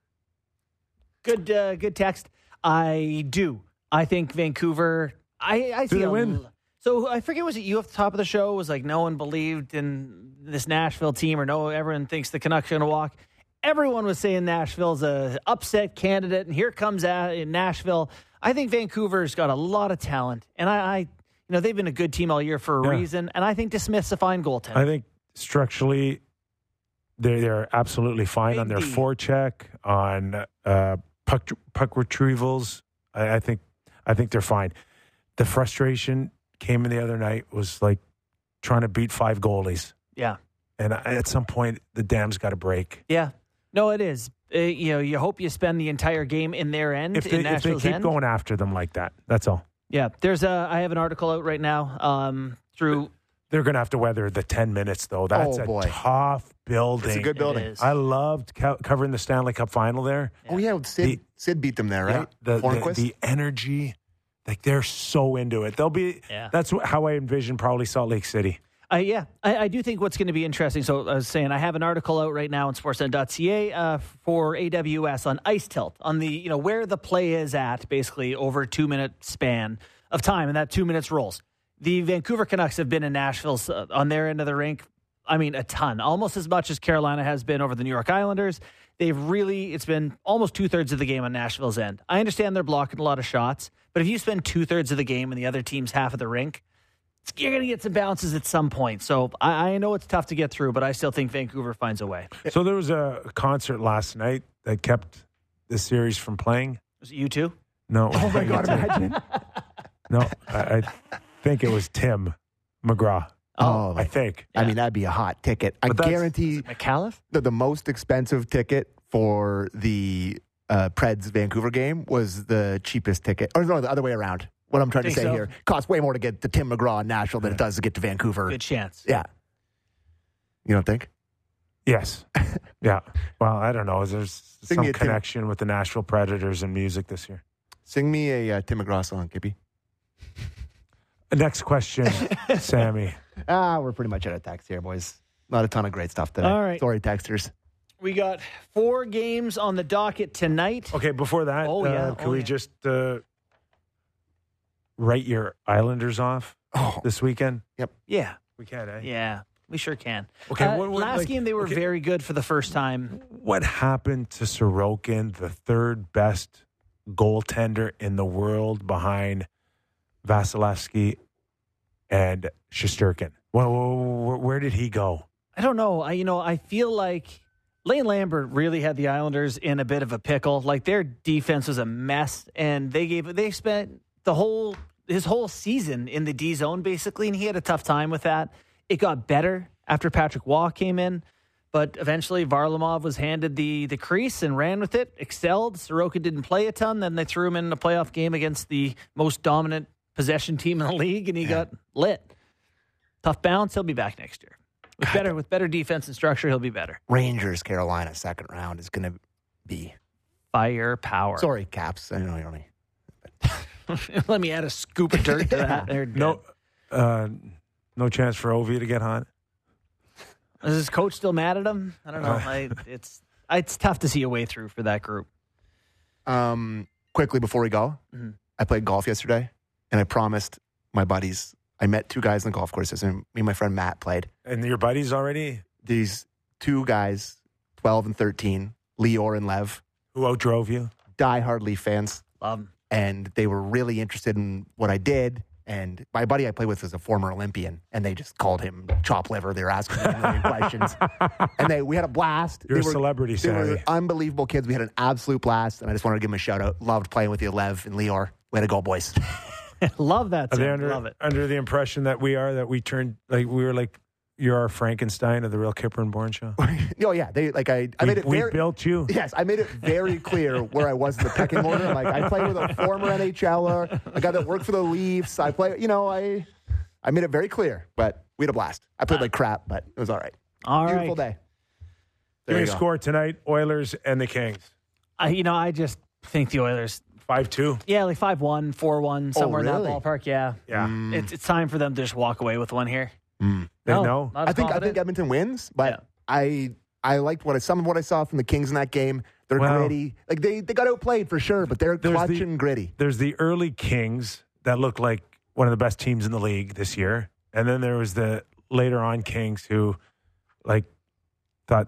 Good, uh, good text. I do. I think Vancouver. I, I Do see they a win? l- So I forget, was it you at the top of the show? Was like no one believed in this Nashville team, or no, everyone thinks the Canucks are going to walk. Everyone was saying Nashville's a upset candidate, and here comes out in Nashville. I think Vancouver's got a lot of talent, and I, I, you know, they've been a good team all year for a Yeah. reason. And I think DeSmith's a fine goaltender. I think structurally, they they're absolutely fine on their Big D. forecheck, on uh, puck puck retrievals. I, I think I think they're fine. The frustration came in the other night was like trying to beat five goalies, yeah, and I, at some point the dam's got to break. yeah. No, it is. Uh, you know, you hope you spend the entire game in their end, If in they, if they Nashville's keep end. going after them like that, that's all. Yeah, there's a. I have an article out right now. Um, through They're going to have to weather the ten minutes though. That's Oh, a boy. tough building. It's a good building. It is. I loved co- covering the Stanley Cup final there. Oh, yeah. Sid, The- Sid beat them there, right? Yeah, the, the Hornquist? the energy, like they're so into it. They'll be. Yeah. That's wh- how I envision probably Salt Lake City. Uh, yeah, I, I do think what's going to be interesting. So I was saying I have an article out right now on sportsnet dot c a uh, for A W S on ice tilt, on the, you know, where the play is at basically over a two minute span of time, and that two minutes rolls. The Vancouver Canucks have been in Nashville uh, on their end of the rink. I mean, a ton, almost as much as Carolina has been over the New York Islanders. They've really, it's been almost two thirds of the game on Nashville's end. I understand they're blocking a lot of shots, but if you spend two thirds of the game in the other team's half of the rink, you're going to get some bounces at some point. So I, I know it's tough to get through, but I still think Vancouver finds a way. So there was a concert last night that kept the series from playing. Was it you too? No. Oh, my God, imagine. No, I, I think it was Tim McGraw. Oh, I think. I mean, that'd be a hot ticket. I But that's- guarantee McAuliffe? that the most expensive ticket for the uh, Preds Vancouver game was the cheapest ticket. Or no, the other way around. What I'm trying to say so? here. Costs way more to get to Tim McGraw in Nashville than it does to get to Vancouver. Good chance. Yeah. You don't think? Yes. Yeah. Well, I don't know. There's Sing some me a Tim- connection with the Nashville Predators and music this year. Sing me a uh, Tim McGraw song, Kippy. Next question, Sammy. Ah, we're pretty much out of text here, boys. Not a ton of great stuff today. All right. Sorry, texters. We got four games on the docket tonight. Okay, before that, Oh, yeah. uh, can Oh, we yeah. just uh, write your Islanders off Oh, this weekend? Yeah. We can, eh? Yeah. We sure can. Okay, Uh, what- what, last like- game, they were okay. very good for the first time. What happened to Sorokin, the third best goaltender in the world behind Vasilevsky and Shesterkin? Well, where, where did he go? I don't know. I you know I feel like Lane Lambert really had the Islanders in a bit of a pickle. Like their defense was a mess, and they gave they spent the whole his whole season in the D zone basically, and he had a tough time with that. It got better after Patrick Waugh came in, but eventually Varlamov was handed the the crease and ran with it, excelled. Sorokin didn't play a ton. Then they threw him in a playoff game against the most dominant possession team in the league, and he got lit. Tough bounce. He'll be back next year. With better with better defense and structure, he'll be better. Rangers, Carolina, second round is going to be. Firepower. Sorry, Caps. I know you don't need. Let me add a scoop of dirt to that. They're dead. No, uh, no chance for Ovi to get hot. Is his coach still mad at him? I don't know. Uh. I, it's it's tough to see a way through for that group. Um, quickly before we go, Mhm. I played golf yesterday, and I promised my buddies. I met two guys on the golf courses, and me and my friend Matt played. And your buddies already? These two guys, twelve and thirteen, Lior and Lev, Who outdrove you? diehard Leaf fans, Love him. and they were really interested in what I did. And my buddy I played with is a former Olympian, and they just called him chop liver. They were asking me a million questions, and they we had a blast. You're they a were, celebrity, They were Sammy. unbelievable kids. We had an absolute blast, and I just wanted to give them a shout out. Loved playing with you, Lev and Lior. Way to go, boys! Love that. Are they Sam. under, Love it. under the impression that we are, that we turned, like, we were like, you're our Frankenstein of the Real Kipper and Born show? oh yeah, they like I. I we made it we very. built you? Yes, I made it very clear where I was in the pecking order. I'm like, I played with a former N H L er, a guy that worked for the Leafs. I play, you know, I I made it very clear, but we had a blast. I played like crap, but it was all right. All Beautiful right. day. Give There me you a go. score tonight, Oilers and the Kings. I, you know, I just think the Oilers, five two? yeah, like five one, four one, somewhere really? in that ballpark. Yeah. Yeah. Mm. It's, it's time for them to just walk away with one here. They know. not I as think I confident. think Edmonton wins, but Yeah. I I liked what I some of what I saw from the Kings in that game. They're Well- gritty. Like they, they got outplayed for sure, but they're There's clutch the- and gritty. There's the early Kings that look like one of the best teams in the league this year. And then there was the later on Kings who, like, thought,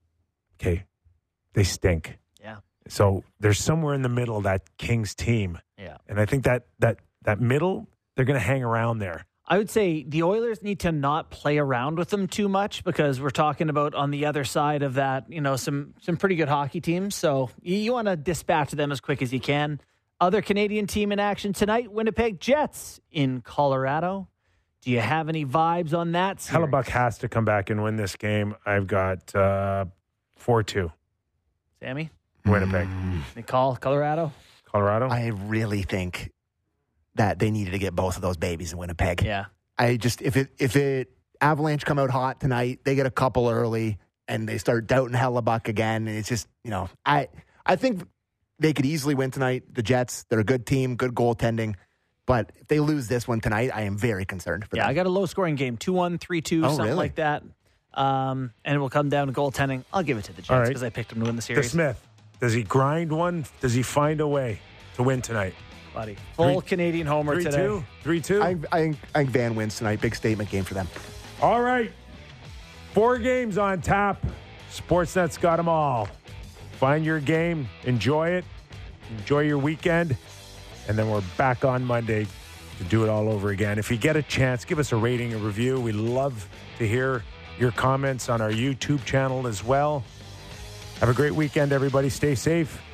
okay, they stink. Yeah. So there's somewhere in the middle that Kings team. Yeah. And I think that that that middle, they're going to hang around there. I would say the Oilers need to not play around with them too much because we're talking about on the other side of that, you know, some some pretty good hockey teams. So you, you want to dispatch them as quick as you can. Other Canadian team in action tonight, Winnipeg Jets in Colorado. Do you have any vibes on that series? Hellebuck has to come back and win this game. I've got uh, four two Sammy? Winnipeg. They call Colorado? Colorado? I really think that they needed to get both of those babies in Winnipeg. Yeah. I just if it if it Avalanche come out hot tonight, they get a couple early and they start doubting Hellebuck again. And it's just, you know, I I think they could easily win tonight. The Jets, they're a good team, good goaltending. But if they lose this one tonight, I am very concerned for Yeah, them. I got a low scoring game. two one, three two, Oh, something really? like that. Um, and it will come down to goaltending. I'll give it to the All Jets right. because I picked them to win the The series. Smith. Does he grind one? Does he find a way to win tonight? Buddy. Full Three- Canadian homer Three today. two? Three two? I, I, think- I think Van wins tonight. Big statement game for them. All right. Four games on tap. Sportsnet's got them all. Find your game. Enjoy it. Enjoy your weekend. And then we're back on Monday to do it all over again. If you get a chance, give us a rating and review. We love to hear your comments on our YouTube channel as well. Have a great weekend, everybody. Stay safe.